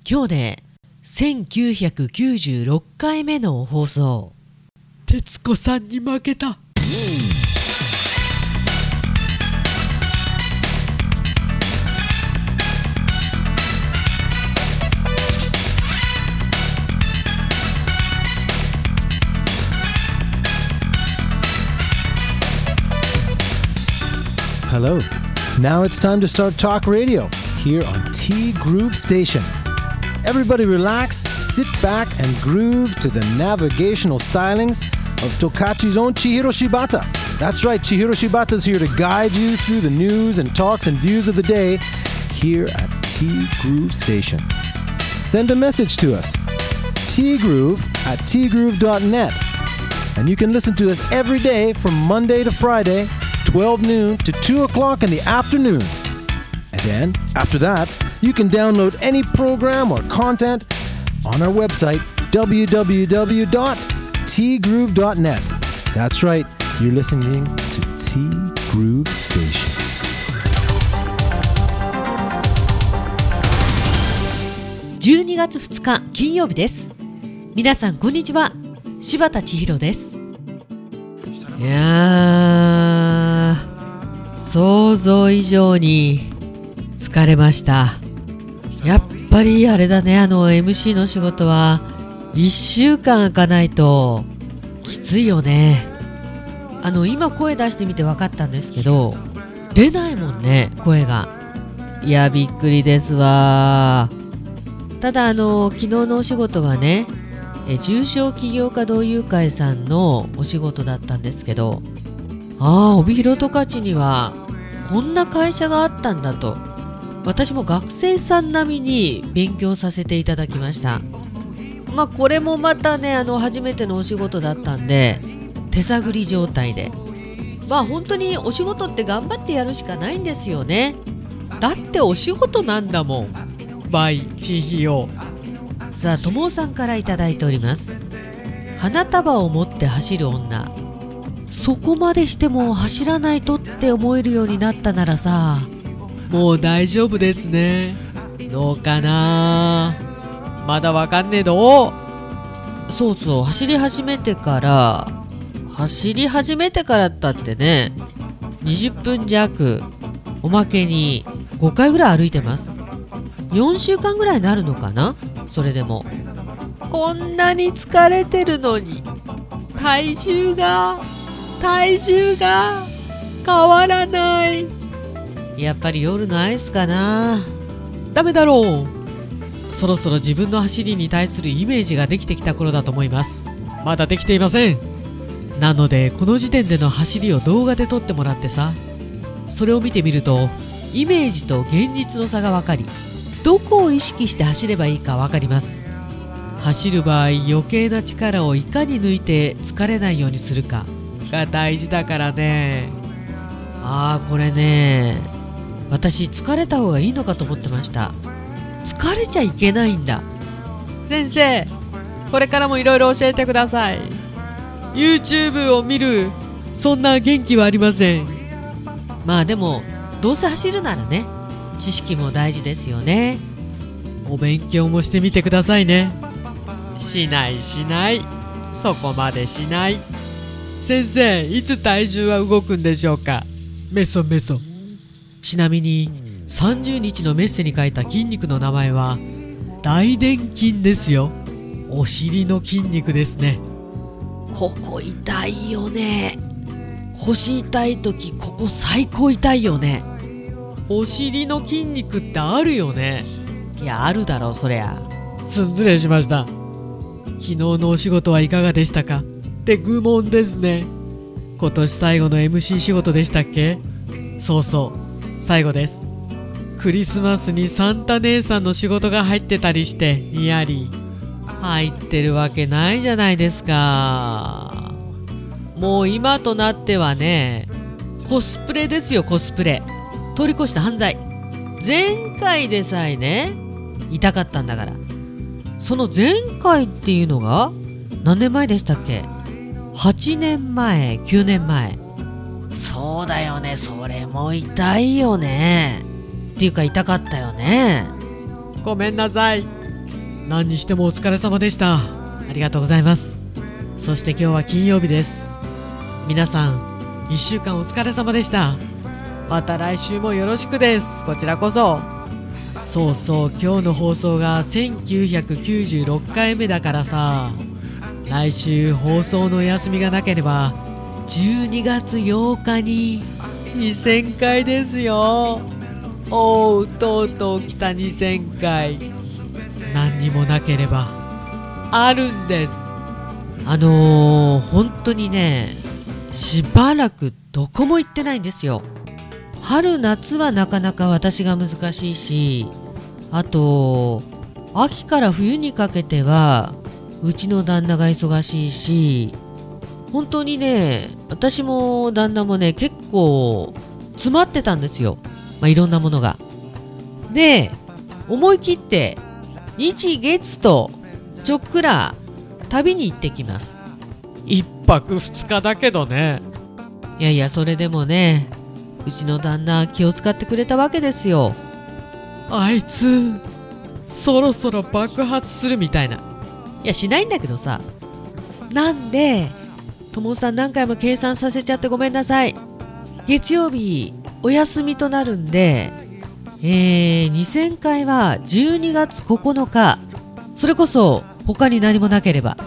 今日で1996回目の放送。 徹子さんに負けた。 Hello. Now it's time to start talk radio here on T Groove Station. Everybody relax, sit back and groove to the navigational stylings of Tokachi's own Chihiro Shibata. That's right, Chihiro Shibata's here to guide you through the news and talks and views of the day here at T Groove Station. Send a message to us, tgroove@tgroove.net. And you can listen to us every day from Monday to Friday, 12 noon to 2 o'clock in the afternoon. And then, after that, you can download any program or content on our website, www.tgroove.net. That's right, you're listening to T Groove Station. 12月2日金曜日です。皆さんこんにちは。柴田千尋です。いやー、想像以上に疲れました。やっぱりあれだね、MC の仕事は1週間空かないときついよね。今声出してみて分かったんですけど、出ないもんね、声が。いや、びっくりですわ。ただ昨日のお仕事はね、中小企業家同友会さんのお仕事だったんですけど、帯広十勝にはこんな会社があったんだと、私も学生さん並みに勉強させていただきました。これもまたね、初めてのお仕事だったんで手探り状態で、本当にお仕事って頑張ってやるしかないんですよね。だってお仕事なんだもん。バイチヒヨ。さあ、ともさんからいただいております。花束を持って走る女。そこまでしても走らないとって思えるようになったならさ、もう大丈夫ですね。どうかな、まだわかんねえど。そうそう、走り始めてからったってね、20分弱、おまけに5回ぐらい歩いてます。4週間ぐらいになるのかな。それでもこんなに疲れてるのに体重が変わらない。やっぱり夜のアイスかな。ダメだろう。そろそろ自分の走りに対するイメージができてきた頃だと思います。まだできていません。なのでこの時点での走りを動画で撮ってもらってさ、それを見てみるとイメージと現実の差が分かり、どこを意識して走ればいいか分かります。走る場合、余計な力をいかに抜いて疲れないようにするかが大事だからね。これね、私疲れた方がいいのかと思ってました。疲れちゃいけないんだ。先生、これからもいろいろ教えてください。 YouTube を見るそんな元気はありません。でもどうせ走るならね、知識も大事ですよね。お勉強もしてみてくださいね。しない、そこまでしない。先生、いつ体重は動くんでしょうか。メソ。ちなみに30日のメッセに書いた筋肉の名前は大臀筋ですよ。お尻の筋肉ですね。ここ痛いよね。腰痛い時、ここ最高痛いよね。お尻の筋肉ってあるよね。いや、あるだろう、そりゃ。失礼しました。昨日のお仕事はいかがでしたかって愚問ですね。今年最後の MC 仕事でしたっけ。そうそう、最後です。クリスマスにサンタ姉さんの仕事が入ってたりして、にやり。入ってるわけないじゃないですか。もう今となってはね、コスプレですよ、コスプレ。通り越した犯罪。前回でさえね、痛かったんだから。その前回っていうのが何年前でしたっけ。8年前、9年前。そうだよね、それも痛いよね。っていうか痛かったよね。ごめんなさい。 何にしてもお疲れ様でした。ありがとうございます。そして今日は金曜日です。皆さん1週間お疲れ様でした。また来週もよろしくです。こちらこそ。そうそう、今日の放送が1996回目だからさ、来週放送のお休みがなければ12月8日に2000回ですよ。おう、とうとう来た2000回。何にもなければあるんです。本当にね、しばらくどこも行ってないんですよ。春夏はなかなか私が難しいし、あと秋から冬にかけてはうちの旦那が忙しいし、本当にね、私も旦那もね、結構詰まってたんですよ。いろんなものが。で、思い切って日月とちょっくら旅に行ってきます。 1泊2日だけどね。 いやいや、それでもね、うちの旦那気を使ってくれたわけですよ。 あいつそろそろ爆発するみたいな。 いや、しないんだけどさ。なんで、ともさん何回も計算させちゃってごめんなさい。月曜日お休みとなるんで、2000回は12月9日。それこそ他に何もなければ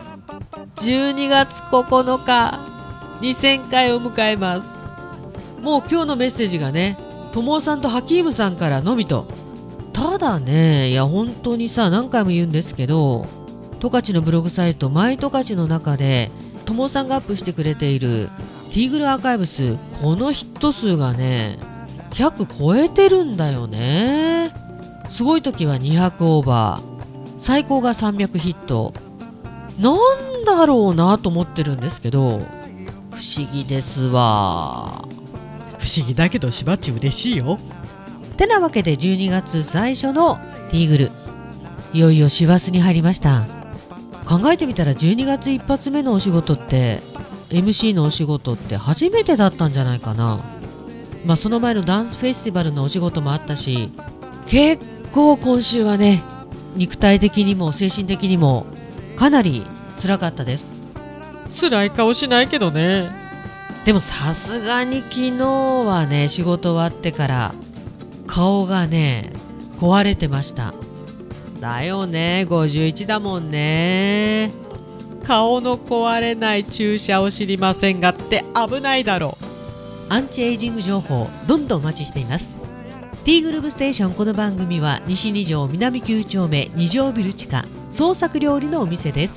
12月9日2000回を迎えます。もう今日のメッセージがね、ともさんとハキームさんからのみと。ただね、いや本当にさ、何回も言うんですけど、十勝のブログサイトマイトカチの中でともさんがアップしてくれているティーグルアーカイブス、このヒット数がね100超えてるんだよね。すごい時は200オーバー、最高が300ヒット。なんだろうなと思ってるんですけど、不思議ですわ。 不思議だけどしばっち嬉しいよ。 てなわけで12月最初のティーグル、いよいよ師走に入りました。考えてみたら12月一発目のお仕事って MC のお仕事って初めてだったんじゃないかな。その前のダンスフェスティバルのお仕事もあったし、結構今週はね、肉体的にも精神的にもかなり辛かったです。 辛い顔しないけどね。 でもさすがに昨日はね、仕事終わってから顔がね壊れてました。だよね、51だもんね。 顔の壊れない注射を知りませんがって危ないだろう。 アンチエイジング情報どんどんお待ちしています。ティーグルーブステーション、この番組は西2条南9丁目2条ビル地下創作料理のお店です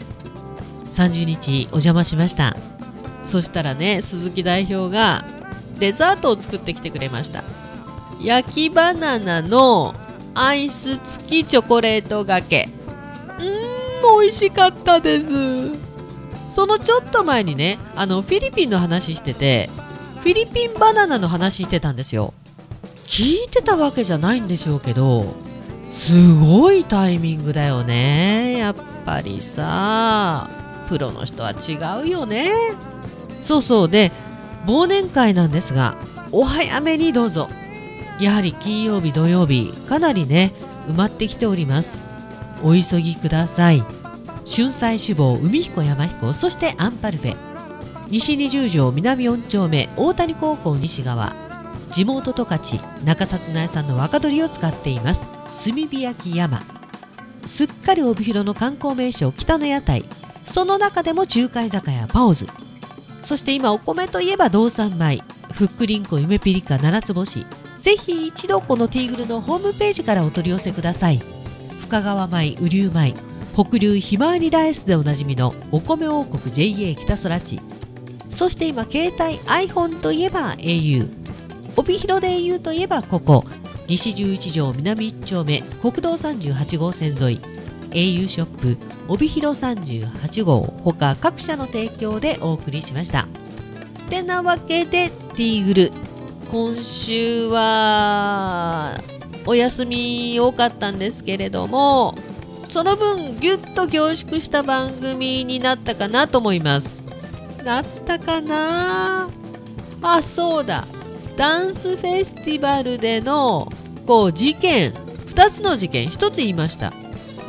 。30日お邪魔しました。そしたらね、鈴木代表がデザートを作ってきてくれました。焼きバナナのアイス付きチョコレートがけ。美味しかったです。そのちょっと前にね、フィリピンの話してて、フィリピンバナナの話してたんですよ。聞いてたわけじゃないんでしょうけど、すごいタイミングだよね。やっぱりさ、プロの人は違うよね。そうそう。で、忘年会なんですが、お早めにどうぞ。やはり金曜日土曜日かなりね埋まってきております。お急ぎください。春菜志望、海彦山彦、そしてアンパルフェ、西20条南4丁目大谷高校西側、地元十勝中札内産の若鶏を使っています炭火焼き山。すっかり帯広の観光名所北の屋台、その中でも中華居酒屋パオズ。そして今お米といえば道産米、ふっくりんこ夢ピリカ7つ星。ぜひ一度このティーグルのホームページからお取り寄せください。深川米、雨竜米、北流ひまわりライスでおなじみのお米王国 JA 北空地。そして今携帯 iPhone といえば au、 帯広で au といえばここ西11条南1丁目国道38号線沿い au ショップ帯広38号他各社の提供でお送りしました。てなわけでティーグル、今週はお休み多かったんですけれども、その分ギュッと凝縮した番組になったかなと思います。なったかなあ。そうだ、ダンスフェスティバルでの事件、2つの事件、1つ言いました。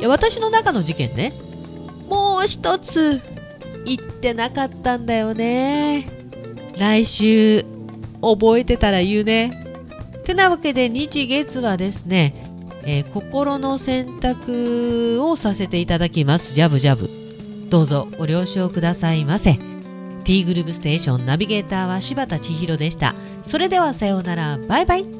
いや、私の中の事件ね、もう一つ言ってなかったんだよね。来週覚えてたら言うね。てなわけで日月はですね、心の選択をさせていただきます。ジャブジャブ、どうぞご了承くださいませ。 T グループステーションナビゲーターは柴田千尋でした。それではさようなら、バイバイ。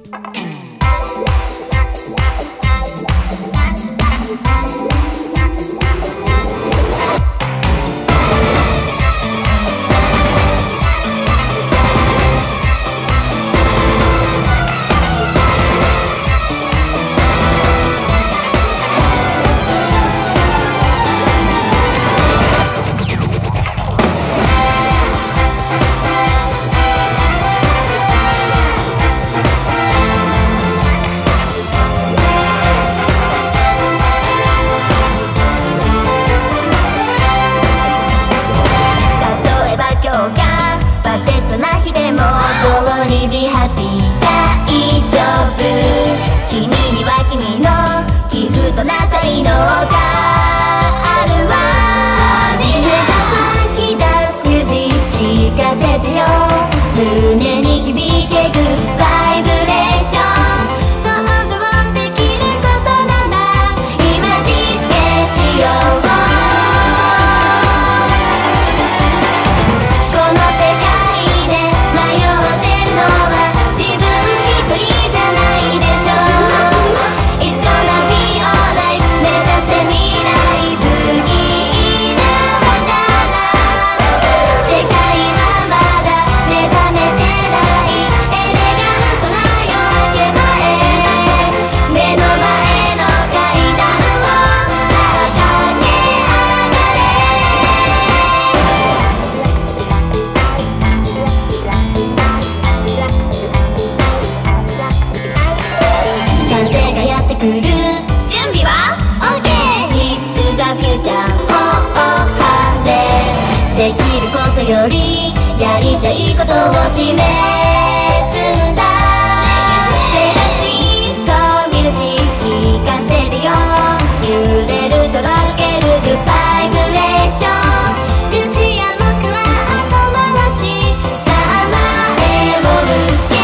よりやりたいことを示すんだ。レガシーソーミュージック聞かせてよ。揺れるとろけるグッバイブレーション。口や僕は後回し。さあ前を向け。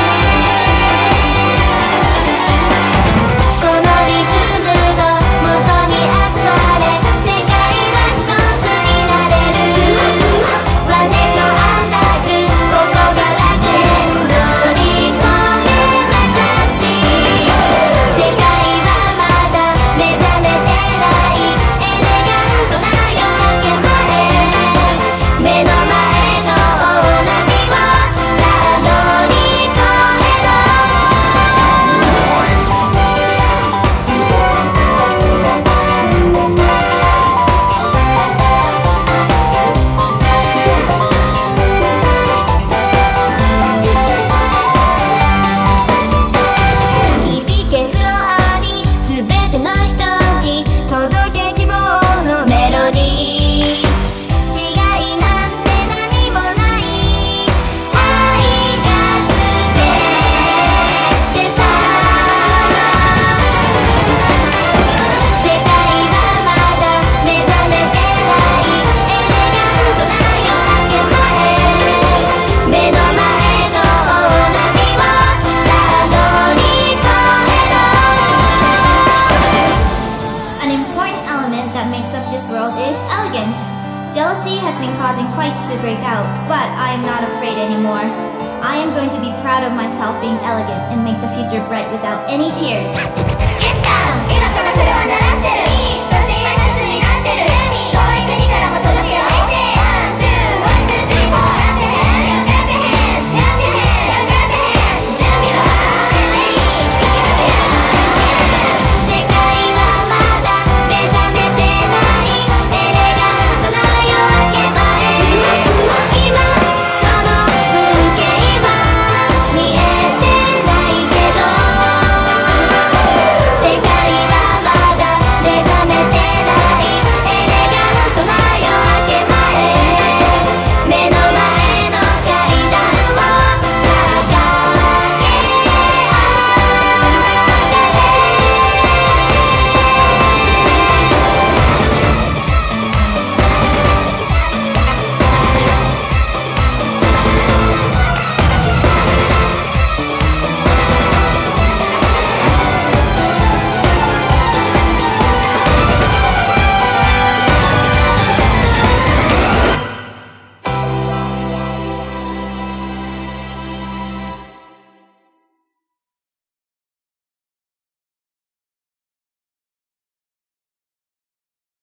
このリズムの元に集まれ。世界は一つになれる。ワネションアンダーグル、ここが楽園。乗り込め目指し。世界はまだ目覚めてない。エレガントな夜明け前。目の前の大波をさあ乗り越えろ。響けフロアに全ての人に届け希望のメロディー。違いなんて何もない。愛が全てさ。世界はまだ目覚めてない。エレガントな夜明け前。目の前の大波をさあ乗り越えろ。An important element that makes up this world is elegance. Jealousy has been causing fights to break out, but I am not afraid anymore. I am going to be proud of myself being elegant and make the future bright without any tears. Get down! 今からフロアなら